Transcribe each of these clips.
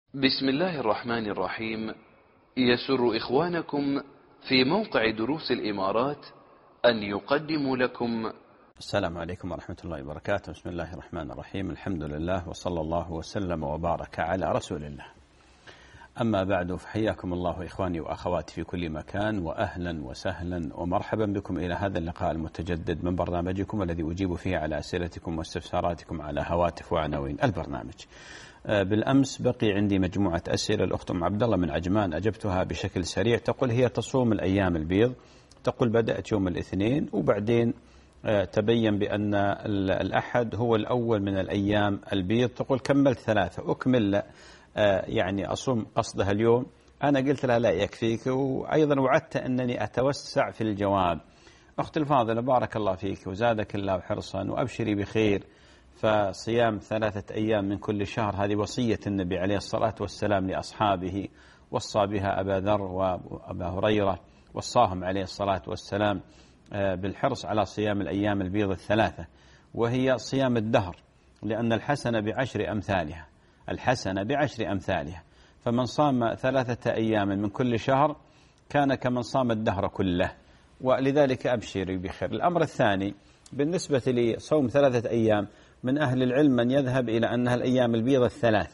بسم الله الرحمن الرحيم. يسر إخوانكم في موقع دروس الإمارات أن يقدموا لكم. السلام عليكم ورحمة الله وبركاته. بسم الله الرحمن الرحيم. الحمد لله وصلى الله وسلم وبارك على رسول الله. أما بعد، فحياكم الله إخواني وأخواتي في كل مكان، وأهلا وسهلا ومرحبا بكم إلى هذا اللقاء المتجدد من برنامجكم الذي أجيب فيه على أسئلتكم واستفساراتكم على هواتف وعناوين البرنامج. بالأمس بقي عندي مجموعة أسئلة. الأخت أم عبد الله من عجمان أجبتها بشكل سريع. تقول هي تصوم الأيام البيض، تقول بدأت يوم الاثنين وبعدين تبين بأن الأحد هو الأول من الأيام البيض. تقول كملت 3 أكمل يعني أصوم قصدها اليوم. أنا قلت لها لا يكفيك، وأيضا وعدت أنني أتوسع في الجواب. أخت الفاضلة بارك الله فيك وزادك الله حرصا وأبشري بخير. فصيام 3 أيام من كل شهر هذه وصية النبي عليه الصلاة والسلام لأصحابه، وصى بها أبا ذر وأبا هريرة، وصاهم عليه الصلاة والسلام بالحرص على صيام الأيام البيض 3، وهي صيام الدهر، لأن الحسنة ب10 أمثالها، الحسنة ب10 أمثالها. فمن صام 3 أيام من كل شهر كان كمن صام الدهر كله، ولذلك أبشري بخير. الأمر الثاني بالنسبة لصوم 3 أيام، من أهل العلم من يذهب إلى أنها الأيام البيض 3،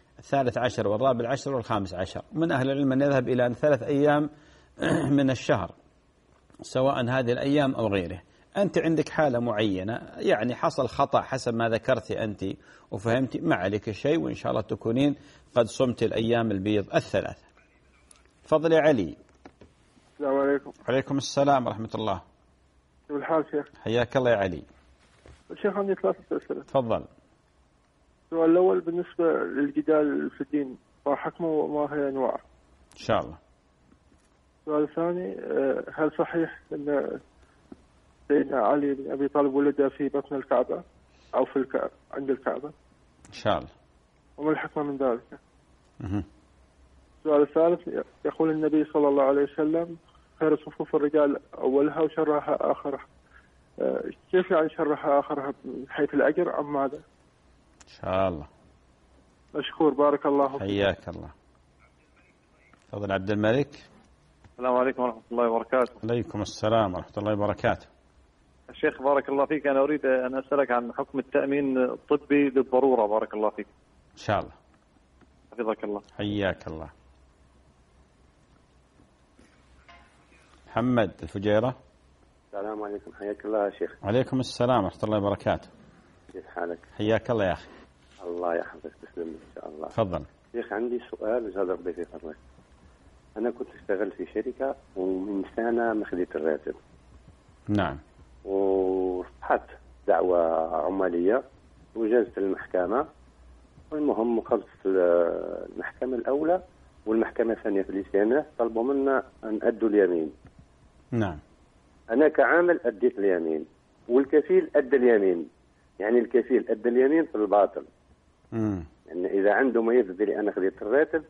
13 و14 و15. من أهل العلم من يذهب إلى أن 3 أيام من الشهر، سواء هذه الأيام أو غيره. أنت عندك حالة معينة، يعني حصل خطأ حسب ما ذكرت أنت وفهمت، ما عليك شيء، وإن شاء الله تكونين قد صمت الأيام البيض 3. فضل يا علي. السلام عليكم. عليكم السلام ورحمة الله. كيف الحال شيخ؟ حياك الله يا علي. شيخ عندي 3 أسئلة. تفضل. السؤال الأول بالنسبة للجدال في الدين، ما حكمه وما هي أنواعه؟ إن شاء الله. السؤال الثاني، هل صحيح أن سيدنا علي بن أبي طالب ولد في بطن الكعبة أو في عند الكعبة؟ إن شاء الله. وما الحكمة من ذلك؟ السؤال الثالث، يقول النبي صلى الله عليه وسلم خير صفوف الرجال أولها وشرها آخرها. كيف يعني شرها آخرها، من حيث الأجر أم ماذا؟ إن شاء الله. مشكور، بارك الله فيك. حياك الله. تفضل عبد الملك. السلام عليكم ورحمة الله وبركاته. عليكم السلام ورحمة الله وبركاته. الشيخ بارك الله فيك، أنا أريد أن أسألك عن حكم التأمين الطبي للضرورة. بارك الله فيك. إن شاء الله. حفظك الله. حياك الله. محمد الفجيرة. السلام عليكم، حياك الله يا شيخ. عليكم السلام ورحمة الله وبركاته. كيف حالك؟ حياك الله يا أخي. الله يحفظك، تسلم إن شاء الله. تفضل. شيخ عندي سؤال وزاد ربي في فضلك. أنا كنت أشتغل في شركة ومن سنة ما خديت الراتب. نعم. ورفعت دعوة عمالية وجازت المحكمة، والمهم وصلت المحكمة الأولى والمحكمة الثانية في الاستئناف طلبوا منا أن أدوا اليمين. نعم. أنا كعامل أديت اليمين والكفيل أدى اليمين، يعني الكفيل أدى اليمين في الباطل. يعني إذا عنده ما يثبت لي أنا خذيت الراتب،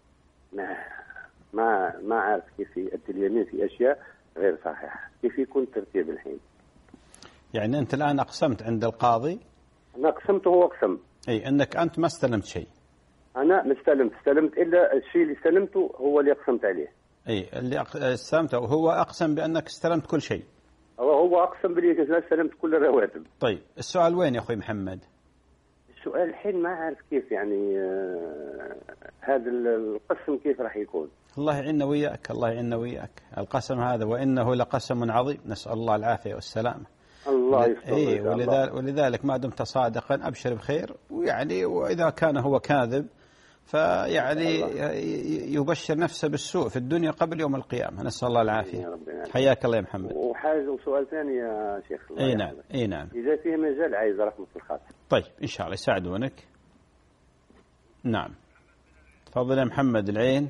ما عارف كيف يؤدي اليمين في أشياء غير صحيحة. كيف يكون ترتيب الحين؟ يعني أنت الآن أقسمت عند القاضي؟ أنا أقسمت وهو أقسم. أي أنك أنت ما استلمت شيء. أنا ما استلمت إلا الشيء اللي استلمته هو اللي أقسمت عليه. أي اللي استلمته، وهو أقسم بأنك استلمت كل شيء. هو أقسم بلي أنا استلمت كل الرواتب. طيب السؤال وين يا أخوي محمد؟ السؤال الحين ما عارف كيف يعني هذا القسم كيف راح يكون. الله يعيننا وياك، الله يعيننا وياك. القسم هذا وإنه لقسم عظيم، نسأل الله العافية والسلامة. الله يستر. ولذلك ما دمت صادقا أبشر بخير، ويعني وإذا كان هو كاذب فيعني يبشر نفسه بالسوء في الدنيا قبل يوم القيامة، نسأل الله العافية. حياك الله يا محمد. وحاجة وسؤال ثاني يا شيخ. اي نعم، اي نعم. إذا فيه مجال عايز رحمة الخاص. طيب إن شاء الله يساعدونك. نعم. تفضل يا محمد العين.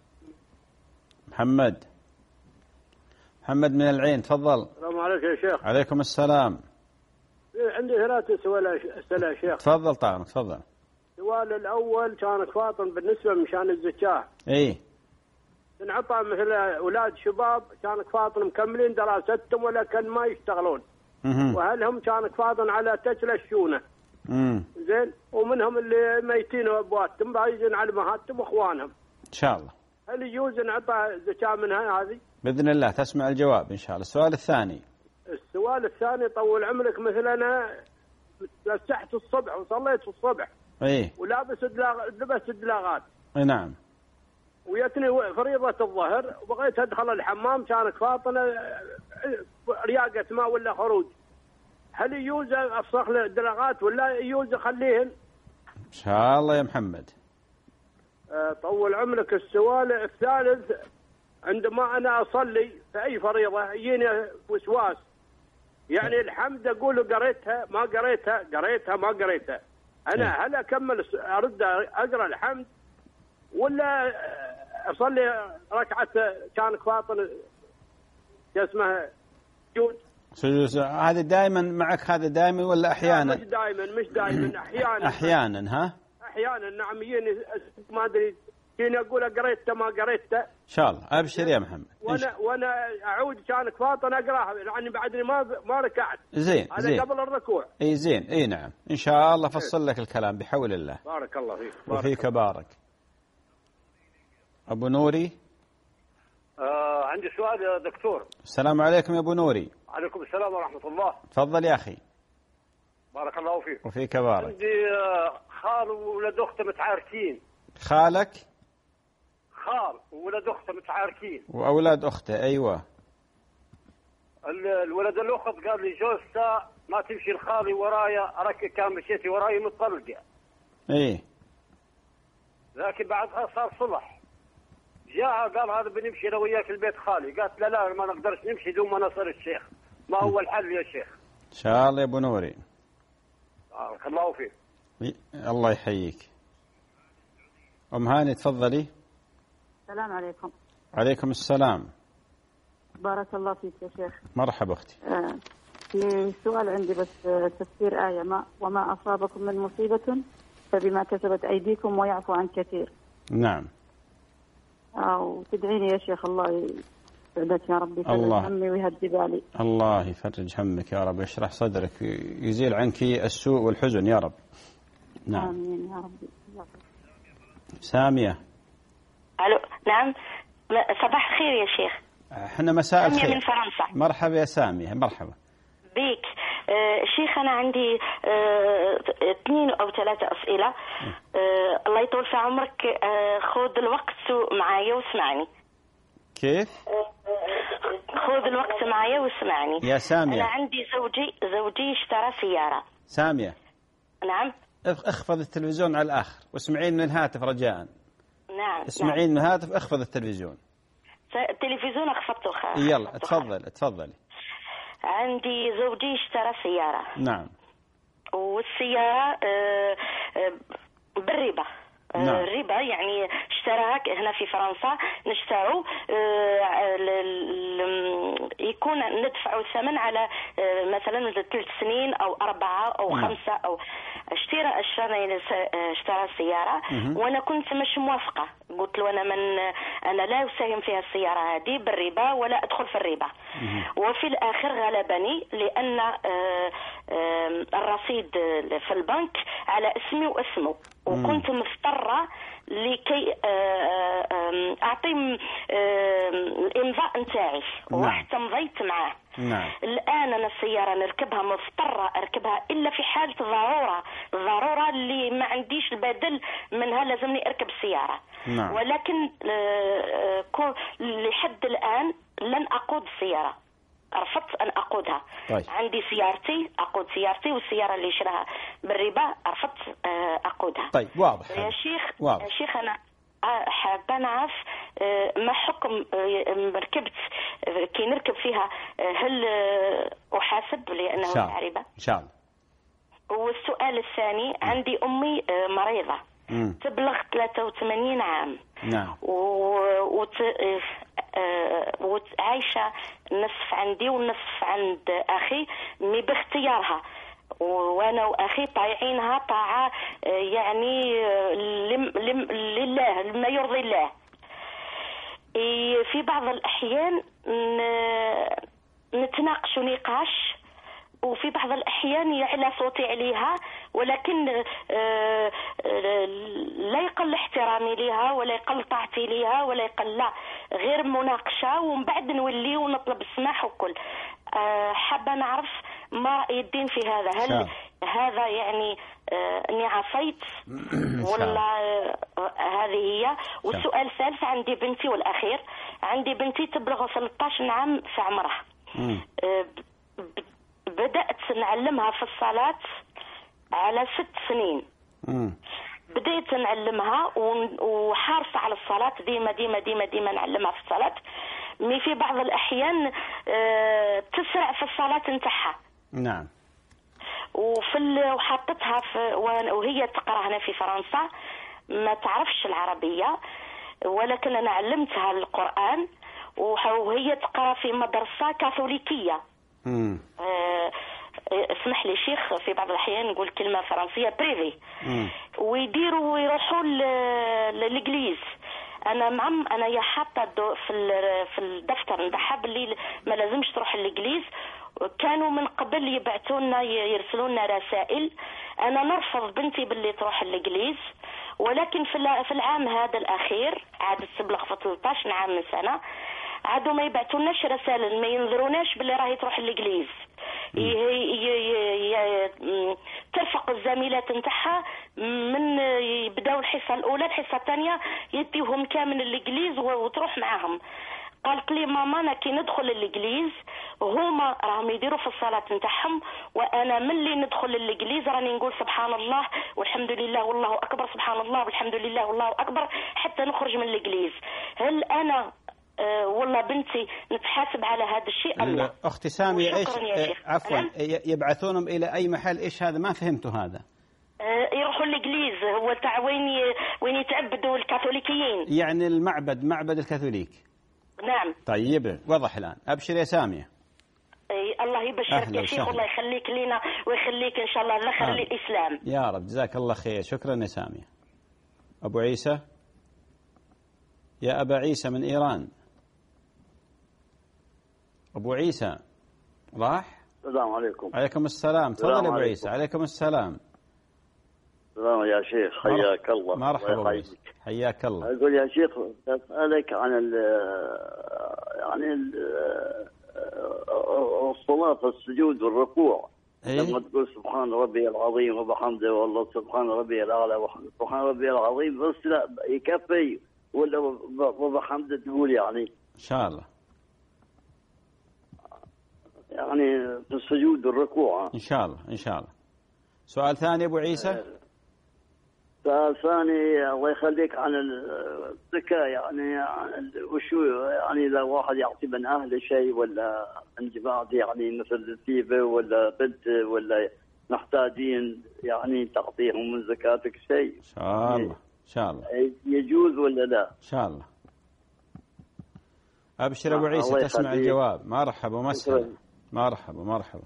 محمد من العين، تفضل. السلام عليكم يا شيخ. عليكم السلام. عندي 3 أسئلة يا شيخ. تفضل طارق، تفضل. السؤال الأول كانت فاطم بالنسبة مشان الزكاة. إيه. نعطى مثل أولاد شباب كانت فاطم مكملين دراستهم ولكن ما يشتغلون. وهل هم كانت فاطم على تسلة الشونة؟ زين، ومنهم اللي ميتين وابواتهم بايزين على امهاتهم واخوانهم. ان شاء الله. هل يجوز نعطى زكاة منها هذه؟ باذن الله تسمع الجواب ان شاء الله. السؤال الثاني. السؤال الثاني، طول عمرك، مثل انا تفسحت الصبح وصليت الصبح ايه لبست دلاغات. نعم. ويتني فريضة الظهر وبغيت ادخل الحمام، كانت فاطنة رياقة ماء ولا خروج، هل يجوز افسخ الدلاغات ولا يجوز اخليهن؟ ان شاء الله يا محمد. طول عمرك. السؤال الثالث، عندما انا اصلي في اي فريضة يجيني وسواس، يعني الحمد اقول قريتها ما قريتها، قريتها ما قريتها، انا هل اكمل ارد اقرا الحمد ولا اصلي ركعه كانك فاطن اسمها جود؟ هذا دائما معك، هذا دائما ولا احيانا؟ مش دائما احيانا. احيانا احيانا نعم. يجيني ما ادري، يجيني اقول قريتها ما قريتها. ان شاء الله ابشر يا محمد. وانا اعود كانك فاطن اقراها، يعني بعدني ما ركعت. زين هذا قبل الركوع. اي زين، اي نعم، ان شاء الله فصل لك الكلام بحول الله. بارك الله فيك. وفيك بارك. ابو نوري. عندي سؤال يا دكتور. السلام عليكم يا ابو نوري. عليكم السلام ورحمة الله. تفضل يا اخي. بارك الله فيك. وفيك بارك. عندي خال وولد اخته متعاركين. خالك؟ خال وولد اخته متعاركين. واولاد اخته، ايوه. الولد الاخت قال لي جوزته ما تمشي لخالي ورايا، اراك كان مشيتي وراي متطلقه. ايه. لكن بعدها صار صلح. جاء قال هذا بنمشي انا وياك البيت خالي، قالت لا ما نقدرش نمشي دون ما نصل الشيخ. ما هو الحل يا شيخ؟ ان شاء الله يا ابو نوري. بارك الله فيك. الله يحييك. ام هاني تفضلي. السلام عليكم. عليكم السلام. بارك الله فيك يا شيخ. مرحبا اختي. في سؤال عندي بس، تفسير آية وما أصابكم من مصيبة فبما كسبت أيديكم ويعفو عن كثير. نعم. وتدعيني يا شيخ الله يسعدك يا ربي، يفرج همي ويهدي بالي. الله يفرج همك يا رب، يشرح صدرك، يزيل عنك السوء والحزن يا رب. نعم. آمين يا ربي. سامية. ألو. نعم. صباح الخير يا شيخ. احنا مساء الخير. سامية من فرنسا. مرحبا يا سامية، مرحبا بيك. شيخ أنا عندي 2 أو 3 أسئلة. الله يطول في عمرك، خذ الوقت معايا واسمعني. كيف؟ خذ الوقت معايا واسمعني يا سامية. أنا عندي زوجي اشترى سيارة. سامية. نعم. اخفض التلفزيون على الآخر واسمعين من الهاتف رجاء. نعم. اسمعين من الهاتف، اخفض التلفزيون. التلفزيون أخفضته يلا تفضلي. عندي زوجي اشترى سيارة. نعم. والسيارة بالربا. نعم. الربا يعني اشتراها هنا في فرنسا، نشتروا يكون ندفعوا الثمن على مثلا 3 سنين أو 4 أو 5 أو اشترى السيارة. وأنا كنت مش موافقة، قلت له أنا لا أساهم فيها السيارة هذه بالربا ولا أدخل في الربا. وفي الآخر غلبني لأن الرصيد في البنك على اسمي واسمه، وكنت مضطرة لكي أعطي الإمضاء نتاعي، ورحت مضيت معاه. نعم. الآن أنا السيارة نركبها، مضطرة أركبها إلا في حالة ضرورة اللي ما عنديش البدل منها، لازمني أركب السيارة. نعم. ولكن لحد الآن لن أقود السيارة، رفضت أن أقودها. طيب. عندي سيارتي، أقود سيارتي، والسيارة اللي شراها بالربا رفضت أقودها. طيب واضح يا شيخ. واضح. يا شيخ أنا حابة نعرف ما حكم ركبت كي نركب فيها، هل أحاسب لأنه ربا؟ إن شاء الله. والسؤال الثاني، عندي أمي مريضة تبلغ 83 عام. نعم. وعايشة نصف عندي ونصف عند أخي باختيارها، وأنا وأخي طايعينها طاعة يعني لله، لما يرضي الله. في بعض الأحيان نتناقش نقاش وفي بعض الأحيان يعلى صوتي عليها، ولكن لا يقل احترامي لها ولا يقل طاعتي لها ولا يقل، لا، غير مناقشة ومن بعد نولي ونطلب السماح وكل. حابة نعرف ما رأي الدين في هذا، هل هذا يعني أني عصيت ولا هذه هي؟ والسؤال الثالث، عندي بنتي والأخير، عندي بنتي تبلغ 13 عام في عمرها. بدأت نعلمها في الصلاة على 6 سنين. بديت نعلمها وحارصة على الصلاة، ديما ديما ديما ديما نعلمها في الصلاة. مي في بعض الأحيان تسرع في الصلاة نتاعها. نعم. وحطتها وهي تقرأ هنا في فرنسا، ما تعرفش العربية، ولكن أنا علمتها القرآن وهي تقرأ في مدرسة كاثوليكية. اسمح لي شيخ، في بعض الأحيان نقول كلمة فرنسية بريفي. ويروحوا للإجليز. أنا يا حاطة في الدفتر نتاعها باللي ما لازمش تروح للإجليز. كانوا من قبل يبعثوا لنا يرسلوا لنا رسائل. أنا نرفض بنتي باللي تروح للإجليز، ولكن في العام هذا الأخير عاد تبلغ في 13 عام من سنة، عادوا ما يبعثولناش رسائل، ما ينظروناش باللي راهي تروح للإجليز. ترفق الزميلات نتاعها من يبداو الحصة الأولى الحصة الثانية يديوهم كامل الإجليز وتروح معاهم. قالت لي ماما أنا كي ندخل الإجليز هما راهم يديروا في الصلاة نتاعهم، وأنا ملي ندخل الإجليز راني نقول سبحان الله والحمد لله والله أكبر، سبحان الله والحمد لله والله أكبر حتى نخرج من الإجليز. هل أنا والله بنتي نتحاسب على هذا الشيء أم لا؟ أختي سامية إيش عفوا يبعثونهم إلى أي محل؟ إيش هذا؟ ما فهمت هذا. يروحوا الإجليز، هو تاع وين يتعبدوا الكاثوليكيين، يعني المعبد، معبد الكاثوليك. نعم. طيب واضح الآن. أبشر يا سامية. الله يبشرك يا شيخ، الله يخليك لنا ويخليك إن شاء الله الخير للإسلام يا رب. جزاك الله خير. شكرا يا سامية. أبو عيسى، يا أبا عيسى من إيران. أبو عيسى راح. السلام عليكم. عليكم السلام. تفضل أبو عيسى. عليكم السلام. السلام يا شيخ، حياك الله. مرحبا أبو عيسى، حياك الله. أقول يا شيخ أسألك عن الصلاة في السجود والركوع. لما تقول سبحان ربي العظيم وبحمده، والله سبحان ربي الأعلى سبحان ربي العظيم، بس لا يكفي ولا وبحمده تقول يعني إن شاء الله يعني في السجود والركوع إن شاء الله إن شاء الله. سؤال ثاني أبو عيسى. سؤال ثاني الله يخليك عن الزكاة، يعني وشو يعني إذا واحد يعطي من أهله شيء ولا عند بعض يعني مثل تيبة ولا بنت ولا محتاجين يعني تعطيهم من زكاتك شيء. إن شاء الله إن شاء الله. يجوز ولا لا؟ إن شاء الله. أبشر أبو عيسى تسمع الجواب. مرحبا ومسهلا. مرحبا مرحبا.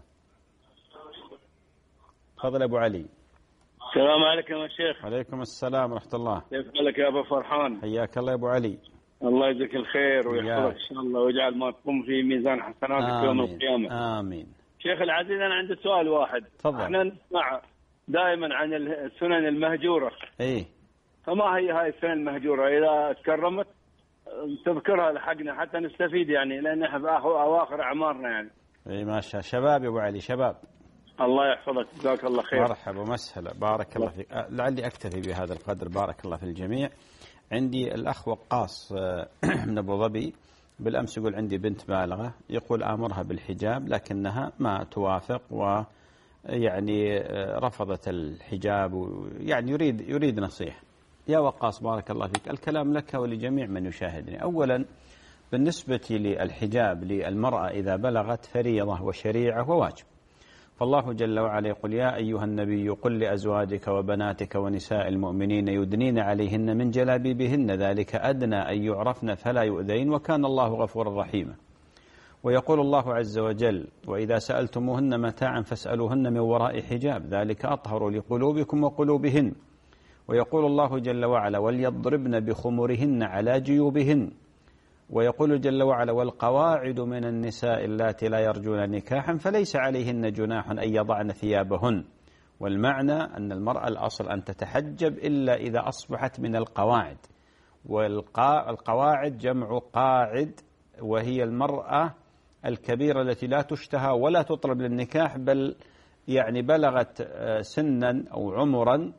تفضل أبو علي. السلام عليكم يا شيخ. عليكم السلام ورحمة الله. كيف حالك يا أبو فرحان؟ حياك الله يا أبو علي. الله يجزاك الخير ويحفظك إن شاء الله ويجعل ما تقوم في ميزان حسناتك يوم القيامة. آمين. شيخ العزيز أنا عندي سؤال واحد. تفضل. احنا نسمع دائما عن السنن المهجورة. إيه. فما هي هاي السنن المهجورة؟ إذا تكرمت تذكرها لحقنا حتى نستفيد يعني، لأن احنا في أواخر أعمارنا يعني. إيه ما شاء. شباب يا أبو علي شباب. الله يحفظك جزاك الله خير. مرحبا ومسهلا. بارك الله فيك. لعلي أكتفي بهذا القدر. بارك الله في الجميع. عندي الأخ وقاص من أبو ظبي بالأمس يقول عندي بنت بالغة، يقول آمرها بالحجاب لكنها ما توافق ويعني رفضت الحجاب ويعني يريد نصيحة. يا وقاص بارك الله فيك، الكلام لك ولجميع من يشاهدني. أولا بالنسبة للحجاب للمرأة إذا بلغت فريضة وشريعة وواجب. فالله جل وعلا يقول يا أيها النبي قل لأزواجك وبناتك ونساء المؤمنين يدنين عليهن من جلابيبهن ذلك أدنى أن يعرفن فلا يؤذين وكان الله غفورا رحيما. ويقول الله عز وجل وإذا سألتموهن متاعا فاسألوهن من وراء حجاب ذلك أطهر لقلوبكم وقلوبهن. ويقول الله جل وعلا وليضربن بخمرهن على جيوبهن. ويقول جل وعلا: والقواعد من النساء اللاتي لا يرجون نكاحا فليس عليهن جناح أن يضعن ثيابهن. والمعنى أن المرأة الأصل أن تتحجب إلا إذا أصبحت من القواعد، والقواعد جمع قاعد، وهي المرأة الكبيرة التي لا تشتهى ولا تطلب للنكاح، بل يعني بلغت سنا أو عمرا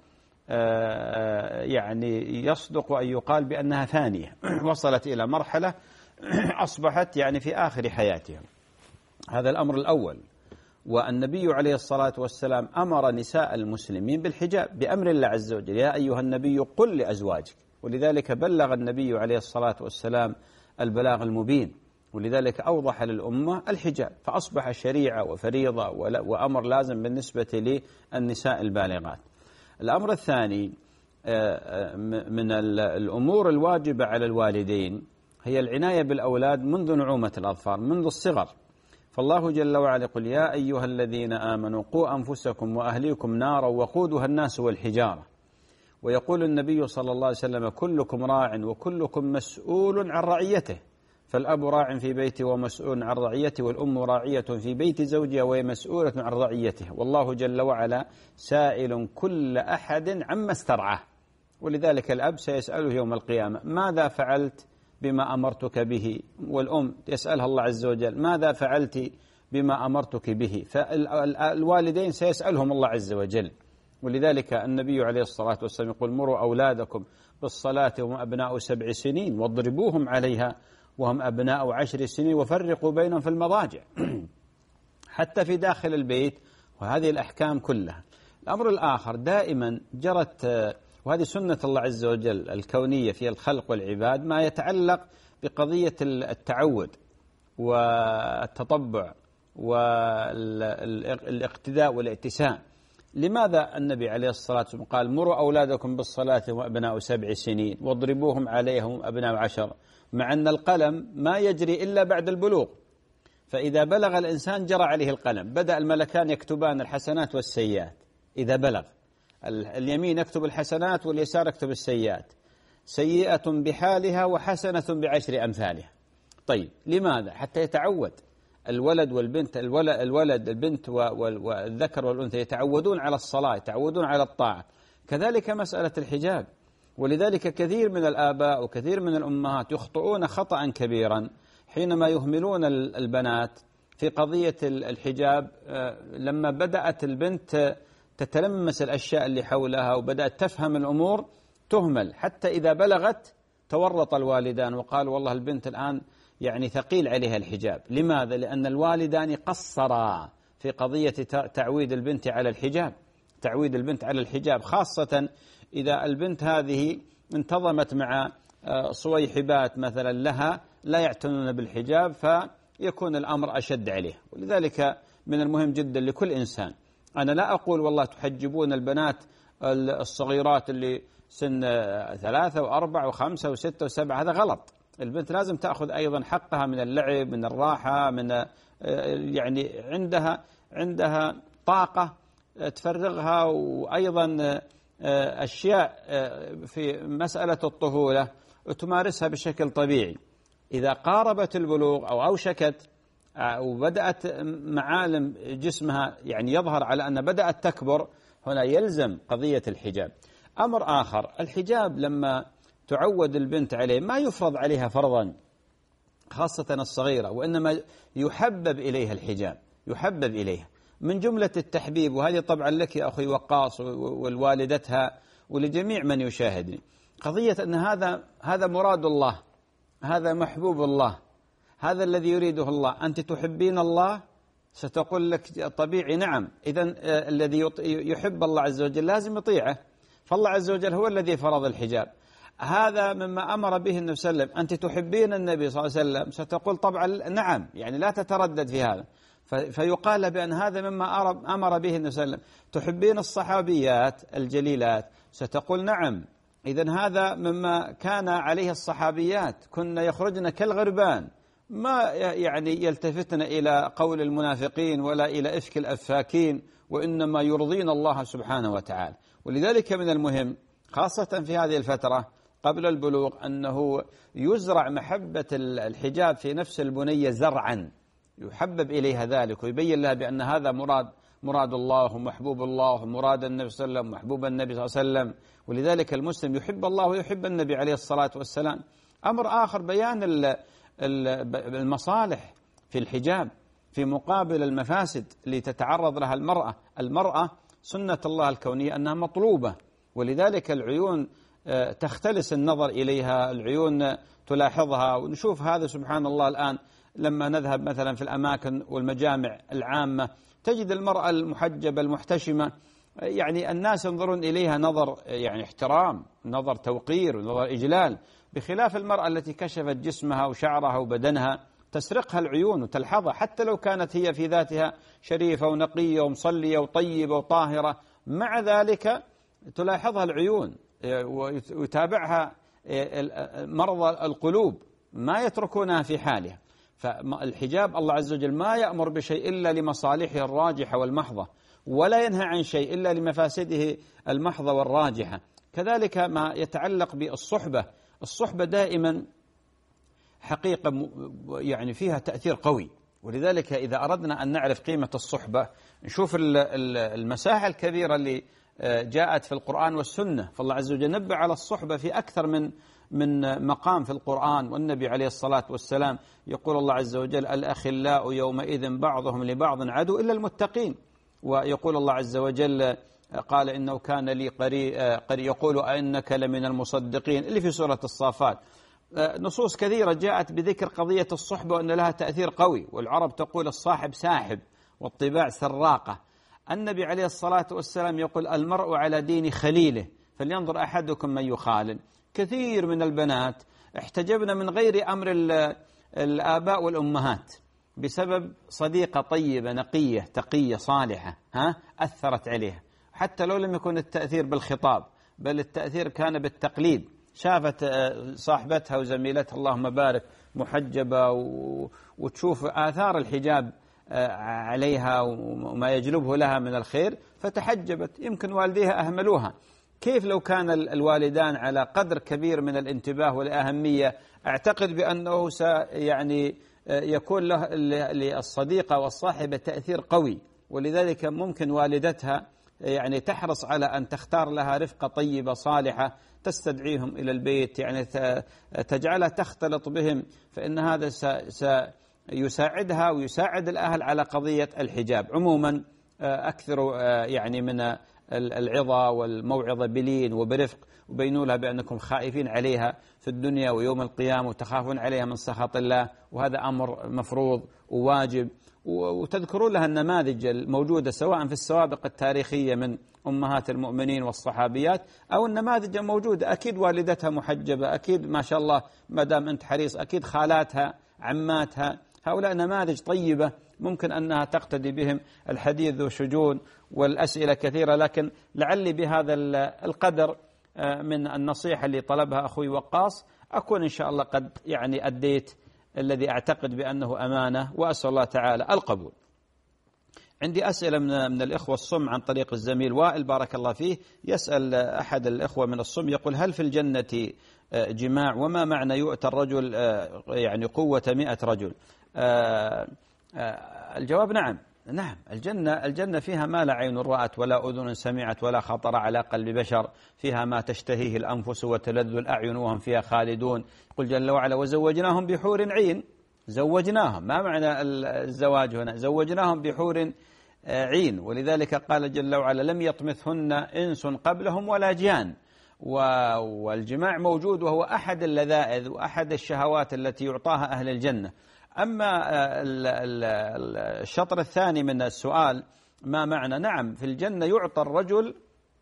يعني يصدق أن يقال بأنها ثانية، وصلت إلى مرحلة أصبحت يعني في آخر حياتها. هذا الأمر الأول. والنبي عليه الصلاة والسلام أمر نساء المسلمين بالحجاب بأمر الله عز وجل: يا أيها النبي قل لأزواجك. ولذلك بلغ النبي عليه الصلاة والسلام البلاغ المبين، ولذلك أوضح للأمة الحجاب، فأصبح شريعة وفريضة وأمر لازم بالنسبة للنساء البالغات. الأمر الثاني من الأمور الواجبة على الوالدين هي العناية بالأولاد منذ نعومة الأظفار، منذ الصغر. فالله جل وعلا يقول: يا أيها الذين آمنوا قوا أنفسكم وأهليكم نارا وقودها الناس والحجارة. ويقول النبي صلى الله عليه وسلم: كلكم راع وكلكم مسؤول عن رعيته. فالأب راع في بيته ومسؤول عن رعيته، والأم راعية في بيت زوجها وهي مسؤولة عن رعيته، والله جل وعلا سائل كل أحد عما استرعاه. ولذلك الأب سيسأله يوم القيامة: ماذا فعلت بما أمرتك به؟ والأم يسألها الله عز وجل: ماذا فعلت بما أمرتك به؟ فالوالدين سيسألهم الله عز وجل. ولذلك النبي عليه الصلاة والسلام يقول: مروا أولادكم بالصلاة وهم أبناء 7 سنين واضربوهم عليها وهم أبناء 10 سنين وفرقوا بينهم في المضاجع. حتى في داخل البيت، وهذه الأحكام كلها. الأمر الآخر دائما جرت، وهذه سنة الله عز وجل الكونية في الخلق والعباد، ما يتعلق بقضية التعود والتطبع والاقتداء والائتساء. لماذا النبي عليه الصلاة والسلام قال: مروا أولادكم بالصلاة وهم أبناء 7 سنين واضربوهم عليهم أبناء 10، مع أن القلم ما يجري إلا بعد البلوغ؟ فإذا بلغ الإنسان جرى عليه القلم، بدأ الملكان يكتبان الحسنات والسيئات. إذا بلغ اليمين يكتب الحسنات واليسار يكتب السيئات، سيئة بحالها وحسنة ب10 أمثالها. طيب لماذا؟ حتى يتعود الولد والبنت، البنت والذكر والأنثى يتعودون على الصلاة، يتعودون على الطاعة. كذلك مسألة الحجاب. ولذلك كثير من الآباء وكثير من الأمهات يخطئون خطأ كبيرا حينما يهملون البنات في قضية الحجاب. لما بدأت البنت تتلمس الأشياء اللي حولها وبدأت تفهم الأمور تهمل، حتى إذا بلغت تورط الوالدان وقال: والله البنت الآن يعني ثقيل عليها الحجاب. لماذا؟ لأن الوالدان قصرا في قضية تعويد البنت على الحجاب، تعويد البنت على الحجاب، خاصة إذا البنت هذه انتظمت مع صويحبات مثلا لها لا يعتنون بالحجاب، فيكون الأمر أشد عليه. ولذلك من المهم جدا لكل إنسان، أنا لا أقول والله تحجبون البنات الصغيرات اللي سن 3 و4 و5 و6 و7، هذا غلط. البنت لازم تأخذ أيضا حقها من اللعب، من الراحة، من يعني عندها طاقة تفرغها، وأيضا أشياء في مسألة الطفولة تمارسها بشكل طبيعي. إذا قاربت البلوغ أو أوشكت وبدأت معالم جسمها يعني يظهر على أن بدأت تكبر، هنا يلزم قضية الحجاب. أمر آخر، الحجاب لما تعود البنت عليه ما يفرض عليها فرضا، خاصة الصغيرة، وإنما يحبب إليها الحجاب، يحبب إليها من جملة التحبيب. وهذه طبعا لك يا أخي وقاص والوالدتها ولجميع من يشاهدني، قضية أن هذا مراد الله، هذا محبوب الله، هذا الذي يريده الله. أنت تحبين الله؟ ستقول لك طبيعي نعم. إذن الذي يحب الله عز وجل لازم يطيعه، فالله عز وجل هو الذي فرض الحجاب. هذا مما أمر به النبي صلى الله عليه وسلم. أنت تحبين النبي صلى الله عليه وسلم؟ ستقول طبعا نعم، يعني لا تتردد في هذا. فيقال بأن هذا مما أمر به النبي صلى الله عليه وسلم. تحبين الصحابيات الجليلات؟ ستقول نعم. إذن هذا مما كان عليه الصحابيات، كنا يخرجن كالغربان، ما يعني يلتفتن إلى قول المنافقين ولا إلى إفك الأفاكين، وإنما يرضين الله سبحانه وتعالى. ولذلك من المهم خاصة في هذه الفترة قبل البلوغ أنه يزرع محبة الحجاب في نفس البنية زرعا، يحبب إليها ذلك ويبين لها بأن هذا مراد الله ومحبوب الله ومراد النبي صلى الله عليه وسلم ومحبوب النبي صلى الله عليه وسلم. ولذلك المسلم يحب الله ويحب النبي عليه الصلاة والسلام. أمر آخر بيان المصالح في الحجاب في مقابل المفاسد اللي تتعرض لها المرأة سنة الله الكونية أنها مطلوبة، ولذلك العيون تختلس النظر إليها، العيون تلاحظها. ونشوف هذا سبحان الله الآن لما نذهب مثلا في الأماكن والمجامع العامة تجد المرأة المحجبة المحتشمة يعني الناس ينظرون إليها نظر يعني احترام، نظر توقير ونظر إجلال، بخلاف المرأة التي كشفت جسمها وشعرها وبدنها تسرقها العيون وتلحظها، حتى لو كانت هي في ذاتها شريفة ونقية ومصلية وطيبة وطاهرة، مع ذلك تلاحظها العيون ويتابعها مرضى القلوب ما يتركونها في حالها. فالحجاب الله عز وجل ما يأمر بشيء إلا لمصالحه الراجحة والمحضة، ولا ينهى عن شيء إلا لمفاسده المحضة والراجحة. كذلك ما يتعلق بالصحبة، الصحبة دائما حقيقة يعني فيها تأثير قوي، ولذلك إذا أردنا أن نعرف قيمة الصحبة نشوف المساحة الكبيرة اللي جاءت في القرآن والسنة. فالله عز وجل نبه على الصحبة في أكثر من مقام في القرآن، والنبي عليه الصلاة والسلام يقول الله عز وجل الأخلاء يومئذ بعضهم لبعض عدو إلا المتقين. ويقول الله عز وجل قال إنه كان لي قري يقول أئنك لمن المصدقين اللي في سورة الصافات. نصوص كثيرة جاءت بذكر قضية الصحبة وأن لها تأثير قوي، والعرب تقول الصاحب ساحب والطباع سراقة. النبي عليه الصلاة والسلام يقول المرء على دين خليله فلينظر أحدكم من يخالل. كثير من البنات احتجبن من غير أمر الآباء والأمهات بسبب صديقة طيبة نقية تقية صالحة أثرت عليها، حتى لو لم يكن التأثير بالخطاب بل التأثير كان بالتقليد. شافت صاحبتها وزميلتها اللهم بارك محجبة وتشوف آثار الحجاب عليها وما يجلبه لها من الخير فتحجبت. يمكن والديها أهملوها. كيف لو كان الوالدان على قدر كبير من الانتباه والأهمية، أعتقد بأنه يعني يكون للصديقة والصاحبة تأثير قوي. ولذلك ممكن والدتها يعني تحرص على أن تختار لها رفقة طيبة صالحة تستدعيهم إلى البيت، يعني تجعلها تختلط بهم، فإن هذا سيساعدها ويساعد الأهل على قضية الحجاب. عموما أكثر يعني من العظة والموعظة بلين وبرفق، وبينوا لها بأنكم خائفين عليها في الدنيا ويوم القيامة وتخافون عليها من سخط الله، وهذا أمر مفروض وواجب. وتذكرون لها النماذج الموجودة سواء في السوابق التاريخية من أمهات المؤمنين والصحابيات أو النماذج الموجودة. أكيد والدتها محجبة، أكيد ما شاء الله ما دام أنت حريص، أكيد خالاتها عماتها، هؤلاء نماذج طيبة ممكن أنها تقتدي بهم. الحديث ذو شجون والأسئلة كثيرة، لكن لعلي بهذا القدر من النصيحة اللي طلبها أخوي وقاص أكون إن شاء الله قد يعني أديت الذي أعتقد بأنه أمانة، وأسأل الله تعالى القبول. عندي أسئلة من الإخوة الصم عن طريق الزميل وائل بارك الله فيه. يسأل أحد الإخوة من الصم يقول هل في الجنة جماع، وما معنى يؤتى الرجل يعني قوة 100 رجل؟ الجواب نعم الجنة فيها ما لا عين رأت ولا أذن سمعت ولا خطر على قلب بشر، فيها ما تشتهيه الأنفس وتلذ الأعين وهم فيها خالدون. قل جل وعلا وزوجناهم بحور عين. زوجناهم، ما معنى الزواج هنا؟ زوجناهم بحور عين، ولذلك قال جل وعلا لم يطمثهن إنس قبلهم ولا جان. والجماع موجود وهو أحد اللذائذ وأحد الشهوات التي يعطاها أهل الجنة. أما الشطر الثاني من السؤال ما معنى؟ نعم في الجنة يعطى الرجل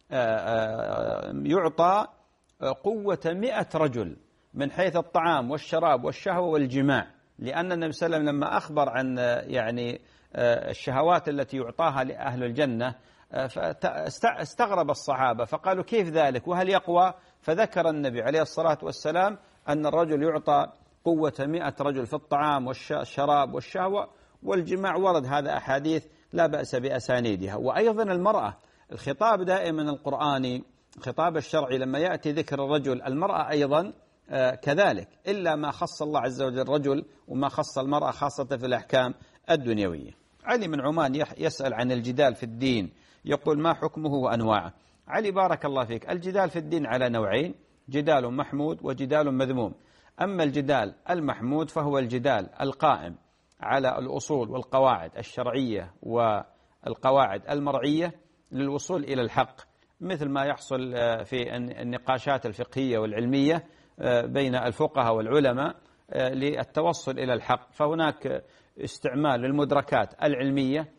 يعطى قوة 100 رجل من حيث الطعام والشراب والشهوة والجماع، لأن النبي صلى الله عليه وسلم لما أخبر عن يعني الشهوات التي يعطاها لأهل الجنة استغرب الصحابة فقالوا كيف ذلك وهل يقوى؟ فذكر النبي عليه الصلاة والسلام أن الرجل يعطى قوة 100 رجل في الطعام والشراب والشهوة والجماع. ورد هذا أحاديث لا بأس بأسانيدها. وأيضا المرأة، الخطاب دائما القرآني الخطاب الشرعي لما يأتي ذكر الرجل، المرأة أيضا كذلك، إلا ما خص الله عز وجل الرجل وما خص المرأة خاصة في الأحكام الدنيوية. علي من عمان يسأل عن الجدال في الدين، يقول ما حكمه وأنواعه؟ علي بارك الله فيك، الجدال في الدين على نوعين، جدال محمود وجدال مذموم. أما الجدال المحمود فهو الجدال القائم على الأصول والقواعد الشرعية والقواعد المرعية للوصول إلى الحق، مثل ما يحصل في النقاشات الفقهية والعلمية بين الفقهاء والعلماء للتوصل إلى الحق، فهناك استعمال المدركات العلمية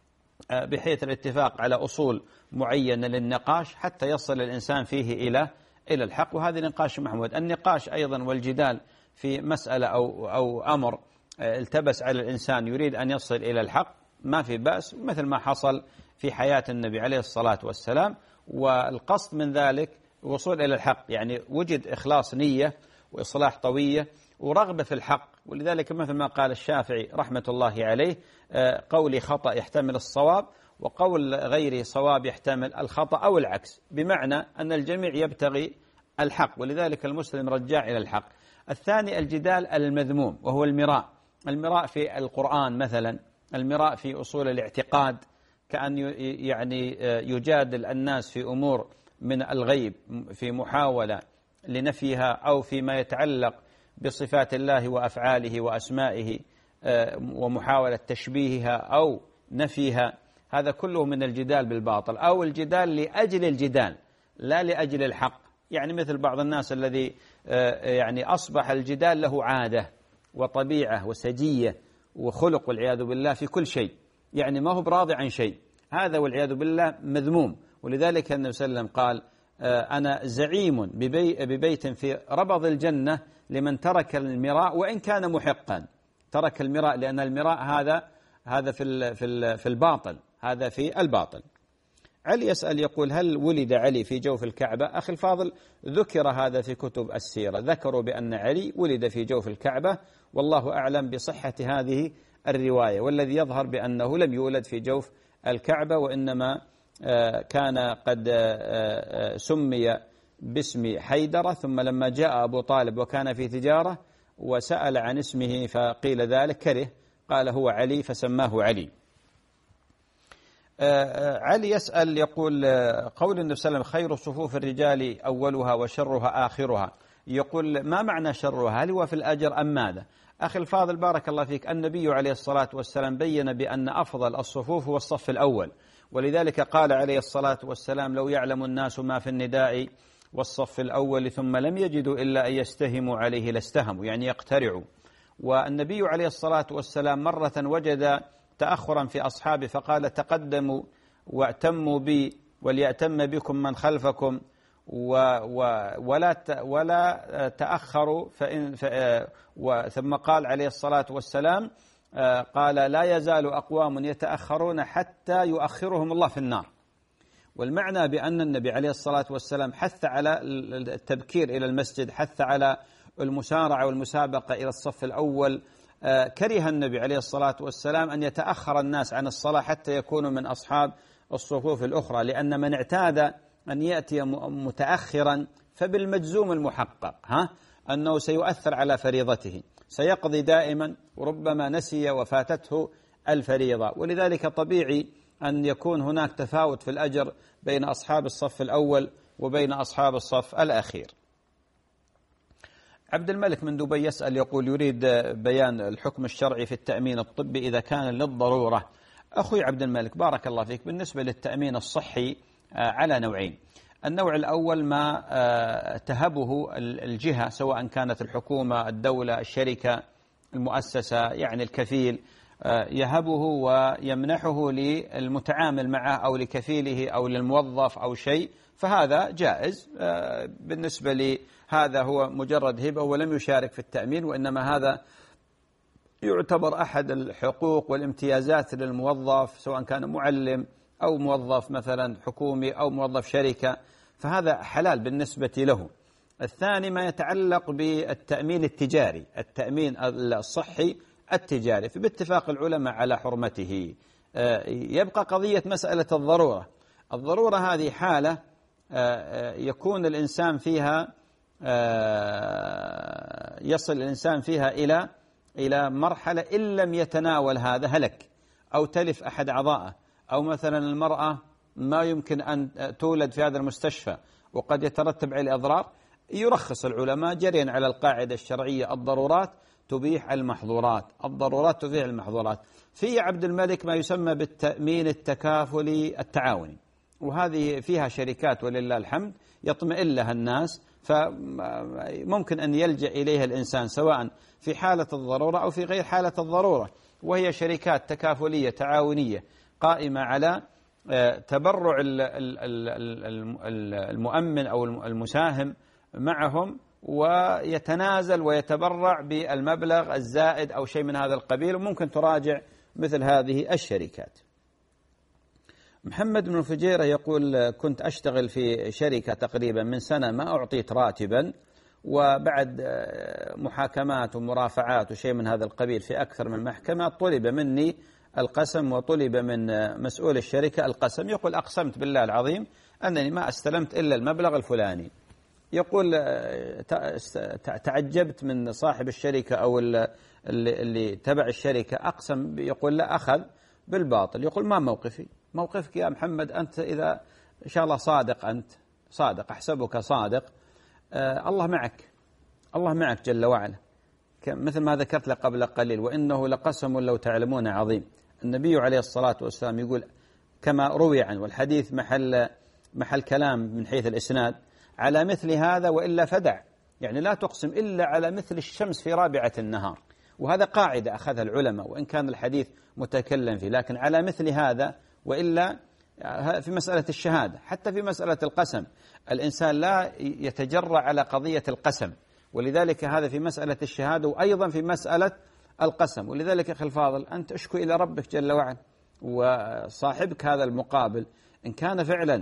بحيث الاتفاق على أصول معينة للنقاش حتى يصل الإنسان فيه إلى الحق، وهذا نقاش محمود. النقاش أيضا والجدال في مسألة أو أمر التبس على الإنسان يريد أن يصل إلى الحق ما في بأس، مثل ما حصل في حياة النبي عليه الصلاة والسلام، والقصد من ذلك الوصول إلى الحق، يعني وجد إخلاص نية وإصلاح طوية ورغبة في الحق. ولذلك مثل ما قال الشافعي رحمة الله عليه، قولي خطأ يحتمل الصواب وقول غيري صواب يحتمل الخطأ أو العكس، بمعنى أن الجميع يبتغي الحق، ولذلك المسلم رجاع إلى الحق. الثاني الجدال المذموم وهو المراء في القرآن مثلا، المراء في أصول الاعتقاد، كأن يعني يجادل الناس في أمور من الغيب في محاولة لنفيها، أو فيما يتعلق بصفات الله وأفعاله وأسمائه ومحاولة تشبيهها أو نفيها، هذا كله من الجدال بالباطل، أو الجدال لأجل الجدال لا لأجل الحق. يعني مثل بعض الناس الذي يعني أصبح الجدال له عادة وطبيعة وسجية وخلق والعياذ بالله في كل شيء، يعني ما هو براضي عن شيء، هذا والعياذ بالله مذموم. ولذلك النبي صلى الله عليه وسلم قال أنا زعيم ببيت في ربض الجنة لمن ترك المراء وإن كان محقا. ترك المراء لأن المراء هذا في الباطل، هذا في الباطل. علي يسأل يقول هل ولد علي في جوف الكعبة؟ أخي الفاضل، ذكر هذا في كتب السيرة، ذكروا بأن علي ولد في جوف الكعبة، والله أعلم بصحة هذه الرواية، والذي يظهر بأنه لم يولد في جوف الكعبة، وإنما كان قد سمي باسم حيدرة، ثم لما جاء أبو طالب وكان في تجارة وسأل عن اسمه فقيل ذلك كره، قال هو علي فسماه علي. علي يسأل يقول قول النبي صلى الله عليه وسلم خير صفوف الرجال أولها وشرها آخرها، يقول ما معنى شرها؟ هل هو في الأجر أم ماذا؟ أخي الفاضل بارك الله فيك، النبي عليه الصلاة والسلام بين بأن أفضل الصفوف هو الصف الأول، ولذلك قال عليه الصلاة والسلام لو يعلم الناس ما في النداء والصف الأول ثم لم يجدوا إلا أن يستهموا عليه لاستهموا، يعني يقترعوا. والنبي عليه الصلاة والسلام مرة وجد تأخرا في أصحابه فقال تقدموا واعتموا بي وليأتم بكم من خلفكم ولا تأخروا ثم قال عليه الصلاة والسلام قال لا يزال أقوام يتأخرون حتى يؤخرهم الله في النار. والمعنى بأن النبي عليه الصلاة والسلام حث على التبكير إلى المسجد، حث على المسارعة والمسابقة إلى الصف الأول. كره النبي عليه الصلاة والسلام أن يتأخر الناس عن الصلاة حتى يكونوا من أصحاب الصفوف الأخرى، لأن من اعتاد أن يأتي متأخرا فبالمجزوم المحقق أنه سيؤثر على فريضته، سيقضي دائما وربما نسي وفاتته الفريضة. ولذلك طبيعي أن يكون هناك تفاوت في الأجر بين أصحاب الصف الأول وبين أصحاب الصف الأخير. عبد الملك من دبي يسأل يقول يريد بيان الحكم الشرعي في التأمين الطبي إذا كان للضرورة. أخوي عبد الملك بارك الله فيك، بالنسبة للتأمين الصحي على نوعين. النوع الأول ما تهبه الجهة سواء كانت الحكومة، الدولة، الشركة، المؤسسة، يعني الكفيل يهبه ويمنحه للمتعامل معه أو لكفيله أو للموظف أو شيء، فهذا جائز. بالنسبة لهذا هو مجرد هبة ولم يشارك في التأمين، وإنما هذا يعتبر أحد الحقوق والامتيازات للموظف سواء كان معلم أو موظف مثلا حكومي أو موظف شركة، فهذا حلال بالنسبة له. الثاني ما يتعلق بالتأمين التجاري، التأمين الصحي التجاري، فباتفاق العلماء على حرمته. يبقى قضية مسألة الضرورة. الضرورة هذه حالة يكون الإنسان فيها يصل الإنسان فيها إلى مرحلة إن لم يتناول هذا هلك، أو تلف أحد أعضائه، أو مثلا المرأة ما يمكن أن تولد في هذا المستشفى وقد يترتب عليه أضرار. يرخص العلماء جريا على القاعدة الشرعية: الضرورات تبيح المحظورات، الضرورات تبيح المحظورات. في عبد الملك ما يسمى بالتأمين التكافلي التعاوني، وهذه فيها شركات ولله الحمد يطمئن لها الناس، فممكن أن يلجأ إليها الإنسان سواء في حالة الضرورة أو في غير حالة الضرورة، وهي شركات تكافلية تعاونية قائمة على تبرع المؤمن أو المساهم معهم، ويتنازل ويتبرع بالمبلغ الزائد أو شيء من هذا القبيل، وممكن تراجع مثل هذه الشركات. محمد بن فجيرة يقول: كنت أشتغل في شركة تقريبا من سنة، ما أعطيت راتبا، وبعد محاكمات ومرافعات وشيء من هذا القبيل في أكثر من محكمة طلب مني القسم، وطلب من مسؤول الشركة القسم. يقول: أقسمت بالله العظيم أنني ما استلمت إلا المبلغ الفلاني. يقول: تعجبت من صاحب الشركة أو اللي تبع الشركة، أقسم. يقول: لا، أخذ بالباطل. يقول: ما موقفي؟ موقفك يا محمد أنت إذا إن شاء الله صادق، أنت صادق، أحسبك صادق، الله معك، الله معك جل وعلا، مثل ما ذكرت لك قبل قليل: وإنه لقسم لو تعلمون عظيم. النبي عليه الصلاة والسلام يقول كما روي عنه، والحديث محل كلام من حيث الإسناد: على مثل هذا وإلا فدع، يعني لا تقسم إلا على مثل الشمس في رابعة النهار. وهذا قاعدة أخذها العلماء وإن كان الحديث متكلم فيه، لكن على مثل هذا وإلا. في مسألة الشهادة، حتى في مسألة القسم الإنسان لا يتجرأ على قضية القسم، ولذلك هذا في مسألة الشهادة وأيضا في مسألة القسم. ولذلك أخي الفاضل، أنت اشكو إلى ربك جل وعلا، وصاحبك هذا المقابل إن كان فعلا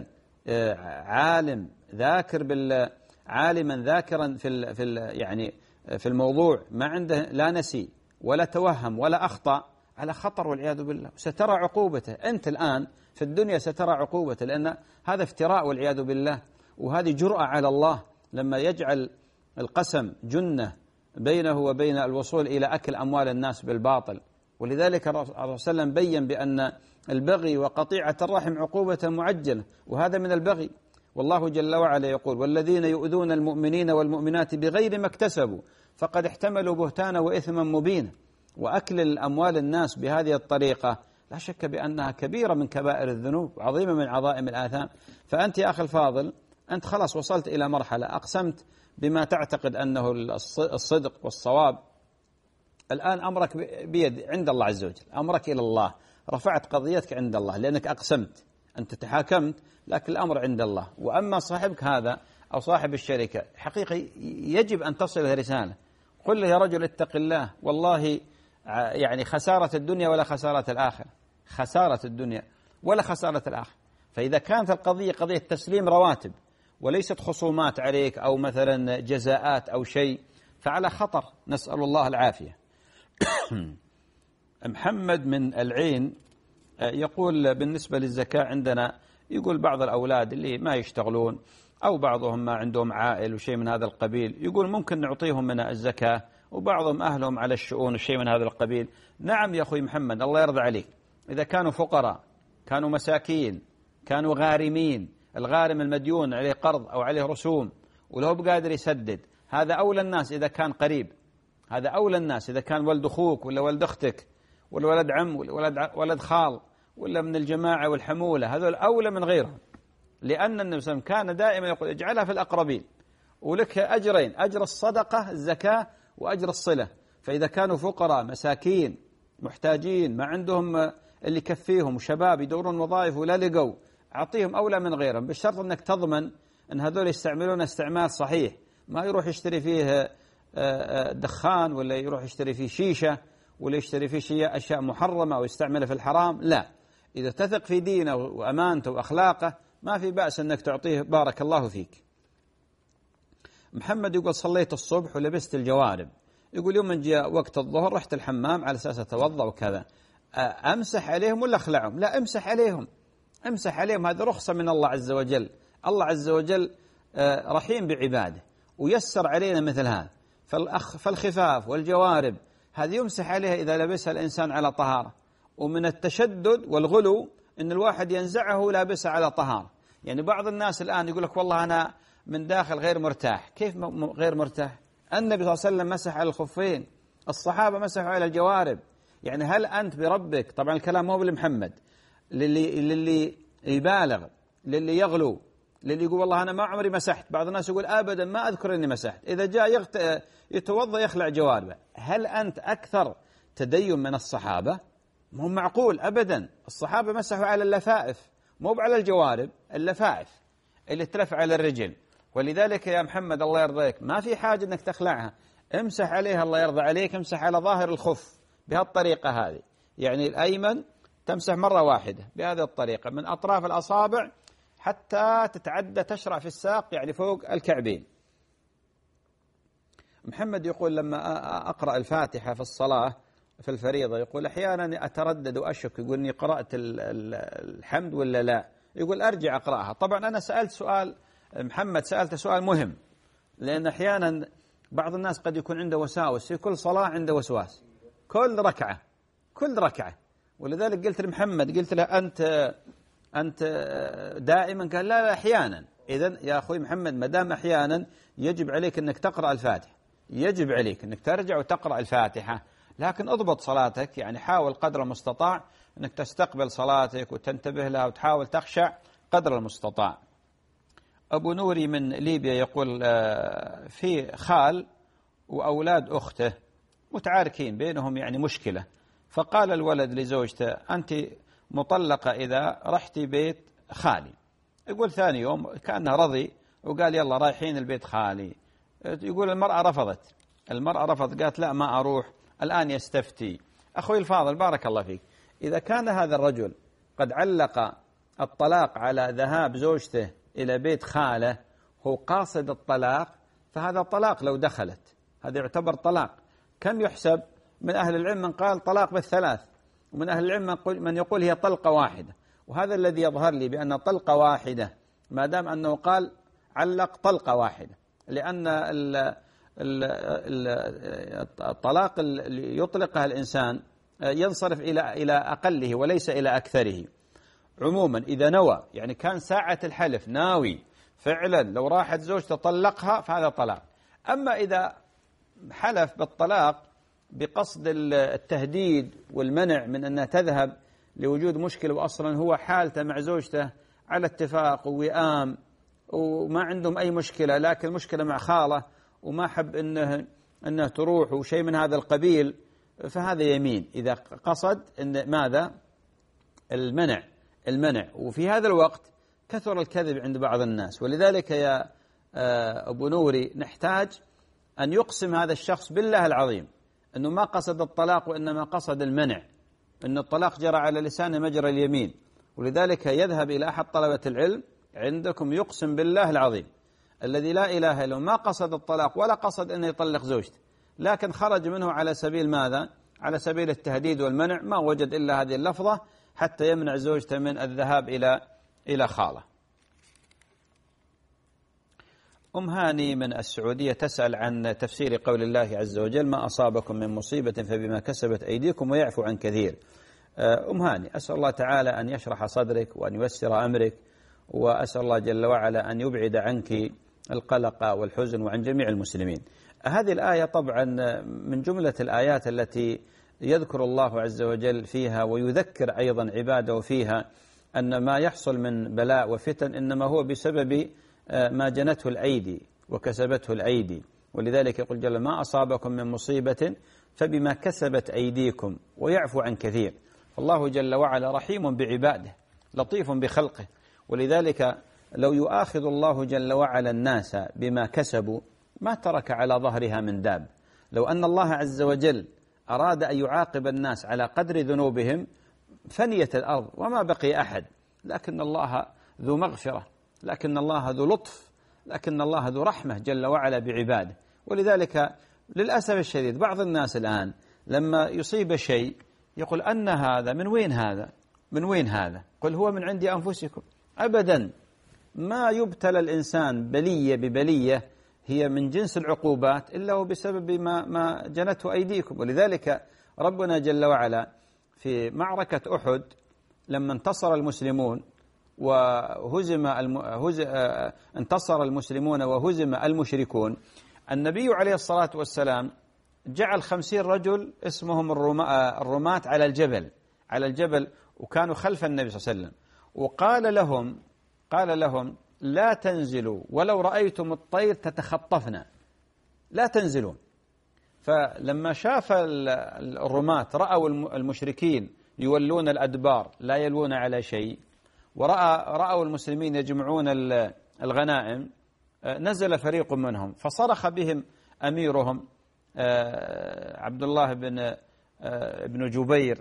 عالم ذاكر عالما ذاكرا يعني في الموضوع، ما عنده لا نسي ولا توهم ولا أخطأ، على خطر والعياذ بالله، سترى عقوبته. أنت الآن في الدنيا سترى عقوبته، لأن هذا افتراء والعياذ بالله، وهذه جرأة على الله لما يجعل القسم جنة بينه وبين الوصول إلى أكل أموال الناس بالباطل. ولذلك الرسول صلى الله عليه وسلم بيّن بأن البغي وقطيعة الرحم عقوبة معجلة، وهذا من البغي. والله جل وعلا يقول: والذين يؤذون المؤمنين والمؤمنات بغير ما اكتسبوا فقد احتملوا بهتانا وإثما مبينا. وأكل الأموال الناس بهذه الطريقة لا شك بأنها كبيرة من كبائر الذنوب، عظيمة من عظائم الآثام. فأنت يا أخي الفاضل، أنت خلاص وصلت إلى مرحلة أقسمت بما تعتقد أنه الصدق والصواب. الآن أمرك بيد عند الله عز وجل، أمرك إلى الله، رفعت قضيتك عند الله لأنك أقسمت، أنت تحاكمت، لكن الأمر عند الله. وأما صاحبك هذا أو صاحب الشركة، حقيقي يجب أن تصل له رسالة: قل له يا رجل اتق الله، والله يعني خسارة الدنيا ولا خسارة الآخرة، خسارة الدنيا ولا خسارة الآخرة. فإذا كانت القضية قضية تسليم رواتب وليست خصومات عليك أو مثلا جزاءات أو شيء، فعلى خطر، نسأل الله العافية. محمد من العين يقول: بالنسبة للزكاة عندنا، يقول بعض الأولاد اللي ما يشتغلون أو بعضهم ما عندهم عائل وشيء من هذا القبيل، يقول ممكن نعطيهم من الزكاة، وبعضهم أهلهم على الشؤون وشيء من هذا القبيل. نعم يا أخوي محمد، الله يرضى عليك، إذا كانوا فقراء، كانوا مساكين، كانوا غارمين، الغارم المديون عليه قرض أو عليه رسوم ولو بقادر يسدد، هذا أولى الناس إذا كان قريب، هذا أولى الناس إذا كان ولد أخوك ولا ولد أختك ولا ولد عم ولا ولد خال ولا من الجماعة والحمولة، هذول أولى من غيرهم. لأن النبي صلى الله عليه وسلم كان دائما يقول: اجعلها في الأقربين، ولك أجرين: أجر الصدقة الزكاة وأجر الصلة. فإذا كانوا فقراء مساكين محتاجين ما عندهم اللي يكفيهم وشباب يدورون وظائف ولا لقوا، أعطيهم أولى من غيرهم، بالشرط أنك تضمن أن هذول يستعملون استعمال صحيح، ما يروح يشتري فيه دخان ولا يروح يشتري فيه شيشة ولا يشتري فيه أشياء محرمة أو يستعملها في الحرام. لا، إذا تثق في دينه وأمانته وأخلاقه ما في بأس أنك تعطيه بارك الله فيك. محمد يقول: صليت الصبح ولبست الجوارب، يقول يوم من جاء وقت الظهر رحت الحمام على أساس أتوضأ وكذا، أمسح عليهم ولا أخلعهم؟ لا، امسح عليهم، امسح عليهم، هذا رخصة من الله عز وجل الله عز وجل رحيم بعباده ويسر علينا مثل هذا. فالخفاف والجوارب هذه يمسح عليها إذا لبسها الإنسان على طهارة. ومن التشدد والغلو أن الواحد ينزعه لابسها على طهارة. يعني بعض الناس الآن يقول لك والله أنا من داخل غير مرتاح. كيف غير مرتاح؟ النبي صلى الله عليه وسلم مسح على الخفين، الصحابة مسحوا على الجوارب. يعني هل أنت بربك، طبعا الكلام مو لمحمد، للي يبالغ، للي يغلو، للي يقول والله أنا ما عمري مسحت. بعض الناس يقول أبدا ما أذكر أني مسحت، إذا جاء يتوضأ يخلع جواربه. هل أنت أكثر تدين من الصحابة؟ مو معقول أبدا. الصحابة مسحوا على اللفائف مو على الجوارب، اللفائف اللي ترفع على الرجل. ولذلك يا محمد الله يرضيك ما في حاجة أنك تخلعها، امسح عليها الله يرضى عليك، امسح على ظاهر الخف بهالطريقة هذه. يعني الأيمن تمسح مرة واحدة بهذه الطريقة من أطراف الأصابع حتى تتعدى تشرع في الساق، يعني فوق الكعبين. محمد يقول لما أقرأ الفاتحة في الصلاة في الفريضة يقول أحيانا أتردد وأشك، يقول إني قرأت الحمد ولا لا، يقول أرجع أقرأها. طبعا أنا سألت سؤال محمد، سألت سؤال مهم، لأن أحيانا بعض الناس قد يكون عنده وساوس في كل صلاة، عنده وسواس كل ركعة. ولذلك قلت لمحمد، قلت له أنت دائما؟ قال لا أحيانا. إذن يا أخوي محمد ما دام أحيانا يجب عليك أنك تقرأ الفاتحة، يجب عليك أنك ترجع وتقرأ الفاتحة، لكن اضبط صلاتك. يعني حاول قدر المستطاع أنك تستقبل صلاتك وتنتبه لها وتحاول تخشع قدر المستطاع. أبو نوري من ليبيا يقول في خال وأولاد أخته متعاركين بينهم يعني مشكلة، فقال الولد لزوجته أنت مطلقة إذا رحتي بيت خالي. يقول ثاني يوم كأنه رضي وقال يلا رايحين البيت خالي. يقول المرأة رفضت، قالت لا ما أروح. الآن يستفتي. أخوي الفاضل بارك الله فيك، إذا كان هذا الرجل قد علق الطلاق على ذهاب زوجته إلى بيت خاله، هو قاصد الطلاق، فهذا طلاق. لو دخلت هذا يعتبر طلاق. كم يحسب؟ من أهل العلم من قال طلاق بالثلاث، ومن أهل العلم من يقول هي طلقة واحدة. وهذا الذي يظهر لي بأن طلقة واحدة، ما دام أنه قال علق طلقة واحدة، لأن الطلاق اللي يطلقها الإنسان ينصرف إلى أقله وليس إلى أكثره. عموما إذا نوى، يعني كان ساعة الحلف ناوي فعلا لو راحت زوجته طلقها فهذا طلاق. أما إذا حلف بالطلاق بقصد التهديد والمنع من أنها تذهب لوجود مشكلة، وأصلا هو حالته مع زوجته على اتفاق ووئام وما عندهم أي مشكلة، لكن مشكلة مع خاله وما حب أنه تروح وشيء من هذا القبيل، فهذا يمين. إذا قصد أن ماذا؟ المنع. وفي هذا الوقت كثر الكذب عند بعض الناس. ولذلك يا أبو نوري نحتاج أن يقسم هذا الشخص بالله العظيم أنه ما قصد الطلاق وإنما قصد المنع، أن الطلاق جرى على لسانه مجرى اليمين. ولذلك يذهب إلى أحد طلبة العلم عندكم يقسم بالله العظيم الذي لا إله إلا هو ما قصد الطلاق ولا قصد أن يطلق زوجته، لكن خرج منه على سبيل ماذا؟ على سبيل التهديد والمنع، ما وجد إلا هذه اللفظة حتى يمنع زوجته من الذهاب إلى خاله. أم هاني من السعودية تسأل عن تفسير قول الله عز وجل ما أصابكم من مصيبة فبما كسبت أيديكم ويعفو عن كثير. أم هاني أسأل الله تعالى أن يشرح صدرك وأن ييسر أمرك، وأسأل الله جل وعلا أن يبعد عنك القلق والحزن وعن جميع المسلمين. هذه الآية طبعا من جملة الآيات التي يذكر الله عز وجل فيها ويذكر أيضا عباده فيها أن ما يحصل من بلاء وفتن إنما هو بسبب ما جنته الأيدي وكسبته الأيدي. ولذلك يقول جل ما أصابكم من مصيبة فبما كسبت أيديكم ويعفو عن كثير. فالله جل وعلا رحيم بعباده لطيف بخلقه. ولذلك لو يؤاخذ الله جل وعلا الناس بما كسبوا ما ترك على ظهرها من داب. لو أن الله عز وجل أراد أن يعاقب الناس على قدر ذنوبهم فنيت الأرض وما بقي أحد، لكن الله ذو مغفرة، لكن الله ذو لطف، لكن الله ذو رحمة جل وعلا بعباده. ولذلك للأسف الشديد بعض الناس الآن لما يصيب شيء يقول أن هذا من وين هذا؟ من وين هذا؟ قل هو من عند أنفسكم. أبدا ما يبتلى الإنسان بلية ببلية هي من جنس العقوبات إلا هو بسبب ما جنته أيديكم. ولذلك ربنا جل وعلا في معركة أحد لما انتصر المسلمون انتصر المسلمون وهزم المشركون، النبي عليه الصلاة والسلام جعل 50 رجل اسمهم الرماة على الجبل وكانوا خلف النبي صلى الله عليه وسلم، وقال لهم لا تنزلوا ولو رأيتم الطير تتخطفنا، لا تنزلون. فلما شاف الرماة رأوا المشركين يولون الأدبار لا يلوون على شيء، ورأوا المسلمين يجمعون الغنائم، نزل فريق منهم فصرخ بهم أميرهم عبد الله بن جبير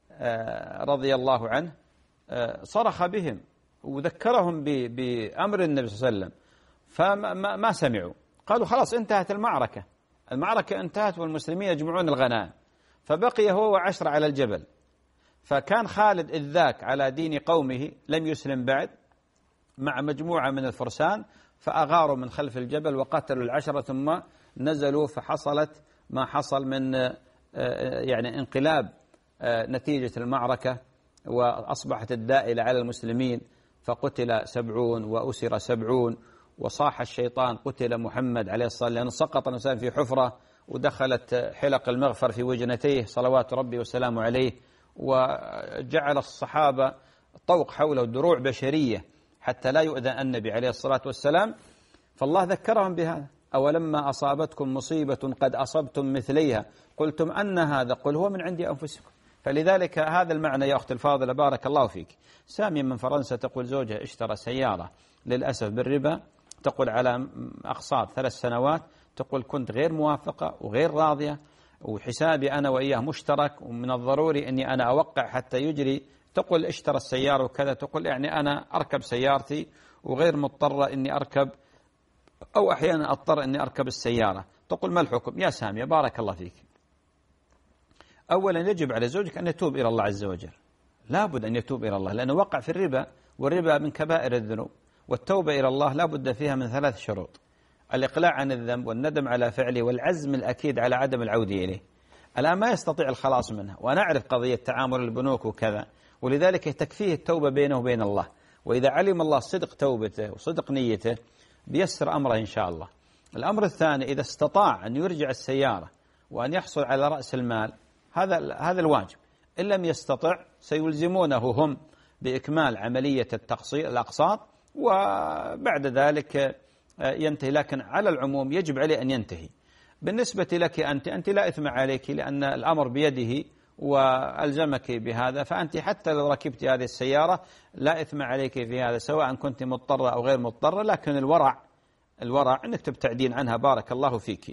رضي الله عنه، صرخ بهم وذكرهم بأمر النبي صلى الله عليه وسلم فما سمعوا. قالوا خلاص انتهت المعركة انتهت والمسلمين يجمعون الغنائم، فبقي هو و10 على الجبل. فكان خالد إذ ذاك على دين قومه لم يسلم بعد مع مجموعة من الفرسان، فأغاروا من خلف الجبل وقتلوا 10 ثم نزلوا، فحصلت ما حصل من يعني انقلاب نتيجة المعركة، وأصبحت الدائلة على المسلمين، فقتل 70 وأسر 70، وصاح الشيطان قتل محمد عليه الصلاة والسلام، لأنه سقط الإنسان في حفرة ودخلت حلق المغفر في وجنتيه صلوات ربي وسلامه عليه، وجعل الصحابة طوق حوله دروع بشرية حتى لا يؤذى النبي عليه الصلاة والسلام. فالله ذكرهم بهذا: أولما أصابتكم مصيبة قد أصبتم مثليها قلتم أن هذا قل هو من عند أنفسكم. فلذلك هذا المعنى يا أختي الفاضلة بارك الله فيك. سامية من فرنسا تقول زوجها اشترى سيارة للأسف بالربا، تقول على أقساط 3 سنوات، تقول كنت غير موافقة وغير راضية، وحسابي أنا وإياه مشترك، ومن الضروري أني أنا أوقع حتى يجري. تقول اشترى السيارة وكذا، تقول يعني أنا أركب سيارتي وغير مضطرة أني أركب، أو أحيانا أضطر أني أركب السيارة. تقول ما الحكم؟ يا سامية بارك الله فيك، أولا يجب على زوجك أن يتوب إلى الله عز وجل، لابد أن يتوب إلى الله، لأنه وقع في الربا، والربا من كبائر الذنوب، والتوبة إلى الله لابد فيها من 3 شروط: الإقلاع عن الذنب والندم على فعله والعزم الأكيد على عدم العودة إليه. الآن ما يستطيع الخلاص منها، ونعرف قضية تعامل البنوك وكذا، ولذلك تكفيه التوبة بينه وبين الله، وإذا علم الله صدق توبته وصدق نيته بيسر أمره إن شاء الله. الأمر الثاني: إذا استطاع أن يرجع السيارة وأن يحصل على رأس المال، هذا الواجب. إن لم يستطع سيلزمونه هم بإكمال عملية الأقساط، وبعد ذلك ينتهي. لكن على العموم يجب عليه أن ينتهي. بالنسبة لك أنت لا إثم عليك، لأن الأمر بيده وألزمك بهذا، فأنت حتى لو ركبت هذه السيارة لا إثم عليك في هذا، سواء كنت مضطرة أو غير مضطرة. لكن الورع أنك تبتعدين عنها بارك الله فيك.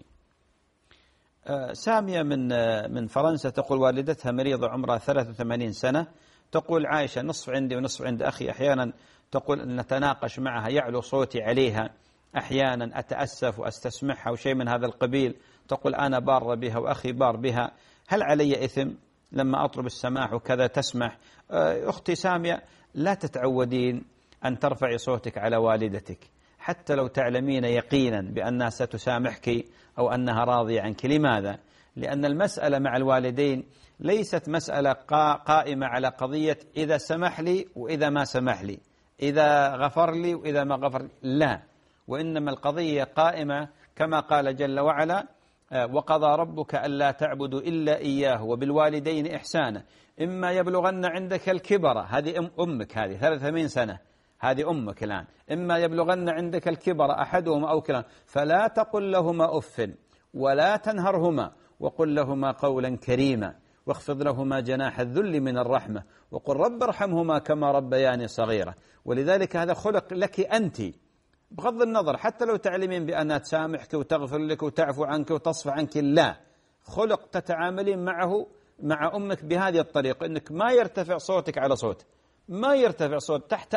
سامية من فرنسا تقول والدتها مريضة عمرها 83 سنة، تقول عايشة نصف عندي ونصف عند أخي، أحيانا تقول نتناقش معها يعلو صوتي عليها، أحيانا أتأسف وأستسمحها وشيء من هذا القبيل. تقول أنا بار بها وأخي بار بها، هل علي إثم لما أطلب السماح وكذا تسمح؟ أختي سامية لا تتعودين أن ترفعي صوتك على والدتك، حتى لو تعلمين يقينا بأنها ستسامحك أو أنها راضية عنك. لماذا؟ لأن المسألة مع الوالدين ليست مسألة قائمة على قضية إذا سمح لي وإذا ما سمح لي، إذا غفر لي وإذا ما غفر لي، لا، وإنما القضية قائمة كما قال جل وعلا: وقضى ربك ألا تعبدوا إلا إياه وبالوالدين إحسانا إما يبلغن عندك الكبر، هذه أمك، هذه 83 سنة، هذه أمك الآن، إما يبلغن عندك الكبر أحدهما أو كلاهما فلا تقل لهما أف ولا تنهرهما وقل لهما قولا كريما واخفض لهما جناح الذل من الرحمة وقل رب ارحمهما كما ربياني صغيرة. ولذلك هذا خلق لك أنت، بغض النظر حتى لو تعلمين بأنها تسامحك وتغفر لك وتعفو عنك وتصفى عنك، لا، خلق تتعاملين معه مع أمك بهذه الطريقة، إنك ما يرتفع صوتك على صوت، ما يرتفع صوت تحت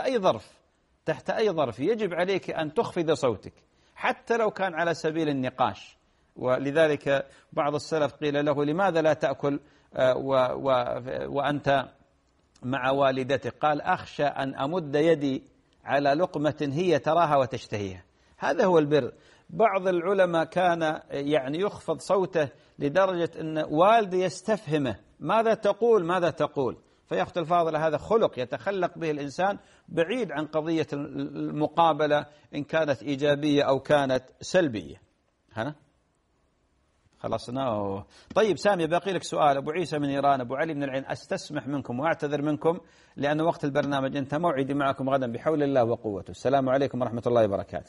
أي ظرف يجب عليك أن تخفض صوتك حتى لو كان على سبيل النقاش. ولذلك بعض السلف قيل له لماذا لا تأكل وأنت مع والدتك؟ قال أخشى أن أمد يدي على لقمة هي تراها وتشتهيها، هذا هو البر. بعض العلماء كان يعني يخفض صوته لدرجة أن والده يستفهمه ماذا تقول ماذا تقول. فيا أخت الفاضلة هذا خلق يتخلق به الإنسان بعيد عن قضية المقابلة إن كانت إيجابية أو كانت سلبية. هنا خلصنا. طيب سامي باقي لك سؤال. أبو عيسى من إيران، أبو علي من العين، أستسمح منكم وأعتذر منكم لأن وقت البرنامج انتهى. موعدي معكم غدا بحول الله وقوته. السلام عليكم ورحمة الله وبركاته.